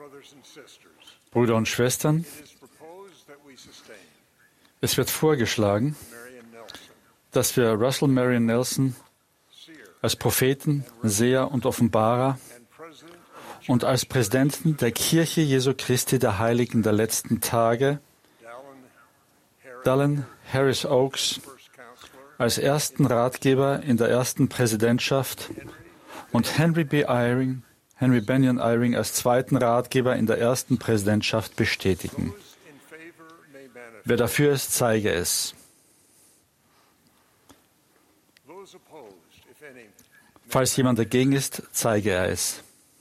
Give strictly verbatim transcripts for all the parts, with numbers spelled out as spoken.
Brüder und Schwestern, es wird vorgeschlagen, dass wir Russell Marion Nelson als Propheten, Seher und Offenbarer und als Präsidenten der Kirche Jesu Christi der Heiligen der letzten Tage, Dallin Harris Oaks, als ersten Ratgeber in der ersten Präsidentschaft und Henry B. Eyring, Henry Benyon Eyring als zweiten Ratgeber in der ersten Präsidentschaft bestätigen. Wer dafür ist, zeige es. Falls jemand dagegen ist, zeige er es.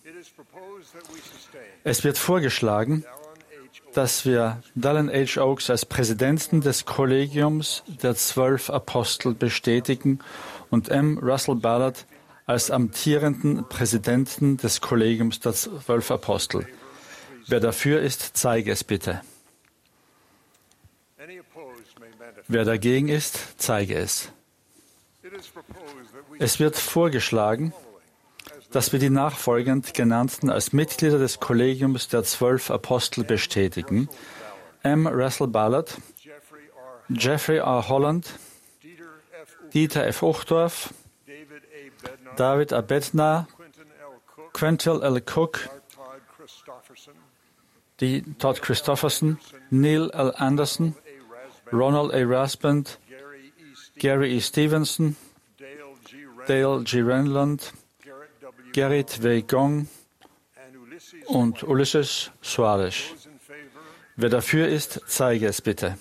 Es wird vorgeschlagen, dass wir Dallin H. Oaks als Präsidenten des Kollegiums der zwölf Apostel bestätigen und M. Russell Ballard als amtierenden Präsidenten des Kollegiums der zwölf Apostel. Wer dafür ist, zeige es bitte. Wer dagegen ist, zeige es. Es wird vorgeschlagen, dass wir die nachfolgend genannten als Mitglieder des Kollegiums der zwölf Apostel bestätigen: M. Russell Ballard, Jeffrey R. Holland, Dieter F. Uchtdorf, David A. Bednar, Quentin L. Cook, die Todd Christofferson, Neil L. Anderson, Ronald A. Rasband, Gary E. Stevenson, Dale G. Renland, Gerrit W. Gong und Ulysses Soares. Wer dafür ist, zeige es bitte.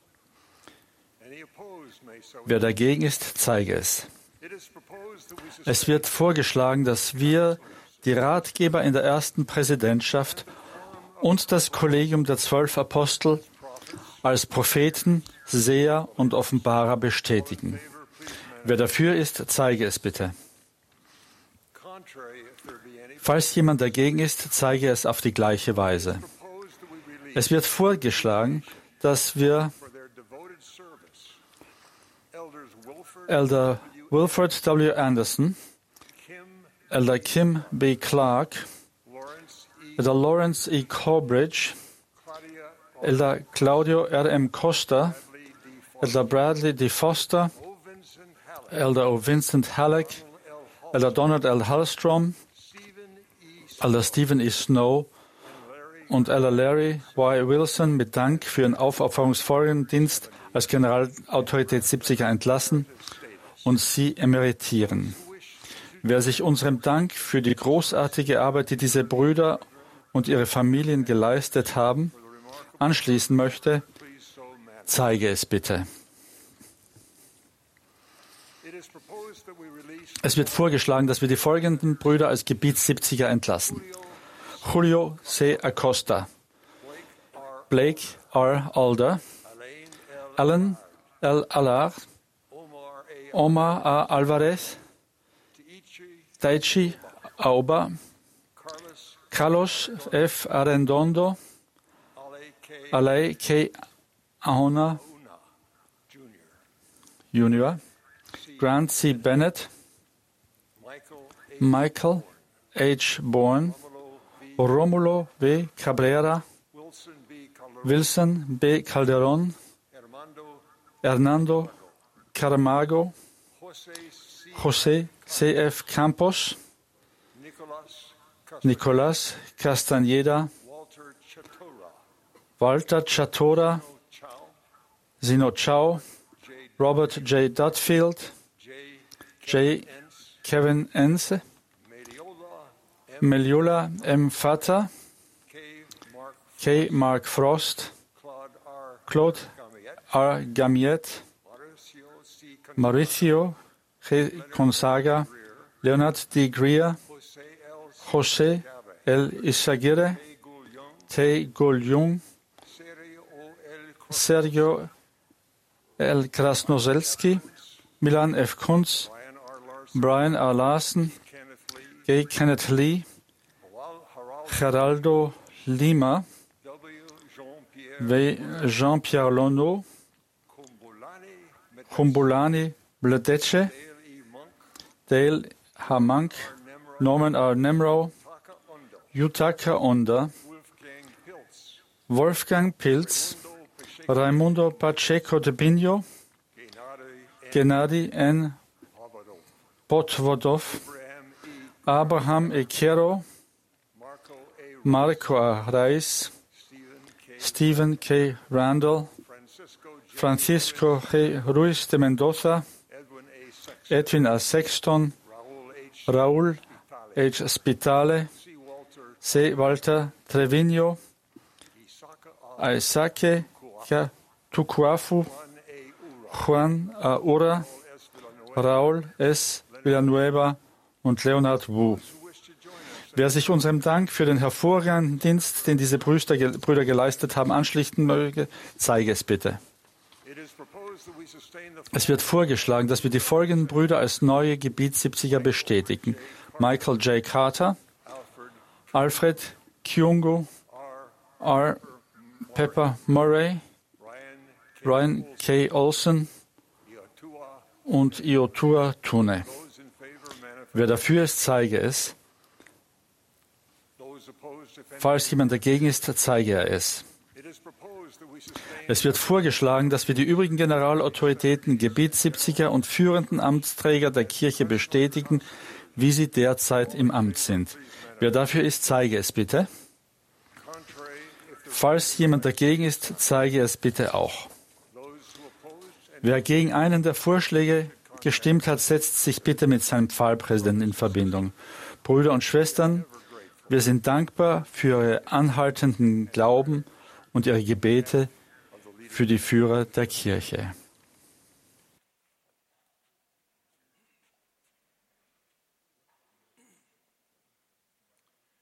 Wer dagegen ist, zeige es. Es wird vorgeschlagen, dass wir die Ratgeber in der ersten Präsidentschaft und das Kollegium der zwölf Apostel als Propheten, Seher und Offenbarer bestätigen. Wer dafür ist, zeige es bitte. Falls jemand dagegen ist, zeige es auf die gleiche Weise. Es wird vorgeschlagen, dass wir Elder Wilford W. Anderson, Elder Kim B. Clark, Elder Lawrence E. Corbridge, Elder Claudio R. M. Costa, Elder Bradley D. Foster, Elder O. Vincent Halleck, Elder Donald L. Hallstrom, Elder Stephen E. Snow und Elder Larry Y. Wilson mit Dank für ihren Aufopferungsfeuerdienst als Generalautorität siebziger entlassen und sie emeritieren. Wer sich unserem Dank für die großartige Arbeit, die diese Brüder und ihre Familien geleistet haben, anschließen möchte, zeige es bitte. Es wird vorgeschlagen, dass wir die folgenden Brüder als Gebietssiebziger entlassen: Julio C. Acosta, Blake R. Alder, Alan L. Allar, Omar A. Alvarez, Daichi Auba, Carlos F. Arredondo, Alay K. Ahona Junior, Grant C. Bennett, Michael H. Bourne, Romulo V. Cabrera, Wilson B. Calderon, Hernando Caramago, José C. F. Campos, Nicolás Castañeda, Walter Chatora, Zino Chao, Robert J. Dudfield, J. Kevin Ense, Meliola M. Fata, K. Mark Frost, Claude R. Gamiet, Mauricio G. Gonzaga, Leonard D. Greer, José L. Isaguirre, Tay Gouljung, Sergio L. Krasnoselski, Milan F. Kunz, Brian R. Larson, Gay Kenneth Lee, Geraldo Lima, W. Jean-Pierre Lono, Kumbulani Bledece, Dale H. Monk, Norman R. Nemrow, Yutaka Onda, Wolfgang Pilz, Raimundo Pacheco de Pino, Gennady N. Podvodov, Abraham E. Quero, Marco A. Reis, Stephen K. Randall, Francisco G. Ruiz de Mendoza, Edwin A. Sexton, Raúl H. Spitale, C. Walter Trevino, Aisake Tukuafu, Juan A. Ura, Raúl S. Villanueva und Leonard Wu. Wer sich unserem Dank für den hervorragenden Dienst, den diese Brüder, Brüder geleistet haben, anschließen möge, zeige es bitte. Es wird vorgeschlagen, dass wir die folgenden Brüder als neue Gebietssiebziger bestätigen. Michael J. Carter, Alfred Kyungu, R. Pepper Murray, Ryan K. Olson und Iotua Tune. Wer dafür ist, zeige es. Falls jemand dagegen ist, zeige er es. Es wird vorgeschlagen, dass wir die übrigen Generalautoritäten, Gebietssiebziger und führenden Amtsträger der Kirche bestätigen, wie sie derzeit im Amt sind. Wer dafür ist, zeige es bitte. Falls jemand dagegen ist, zeige es bitte auch. Wer gegen einen der Vorschläge gestimmt hat, setzt sich bitte mit seinem Pfarrpräsidenten in Verbindung. Brüder und Schwestern, wir sind dankbar für Ihren anhaltenden Glauben und Ihre Gebete für die Führer der Kirche.